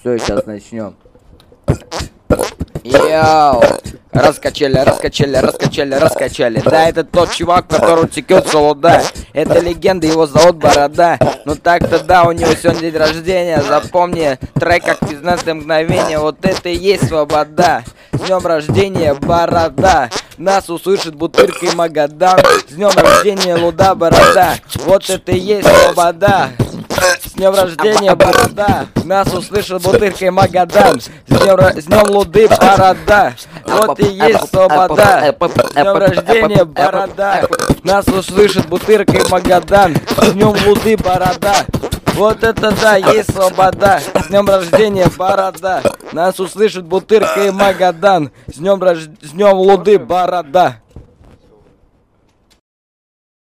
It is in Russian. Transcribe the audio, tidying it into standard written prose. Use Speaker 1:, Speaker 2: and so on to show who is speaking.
Speaker 1: Все, сейчас начнем. Йоу! Раскачали. Да, это тот чувак, который текет солода. Это легенда, его зовут Борода. Ну так-то да, у него сегодня день рождения. Запомни, трек как 15 мгновение. Вот это и есть свобода. С днем рождения, Борода. Нас услышит Бутырка и Магадан. С днем рождения, Луда Борода. Вот это и есть свобода. С днем рождения, Борода. Нас услышит Бутырка и Магадан. С днем Луды Борода. Вот и есть свобода. С днем рождения, Борода. Нас услышит Бутырка и Магадан. С днем Луды Борода. Вот это да, есть свобода. С днем рождения, Борода. Нас услышит Бутырка и Магадан. С днем Луды Борода.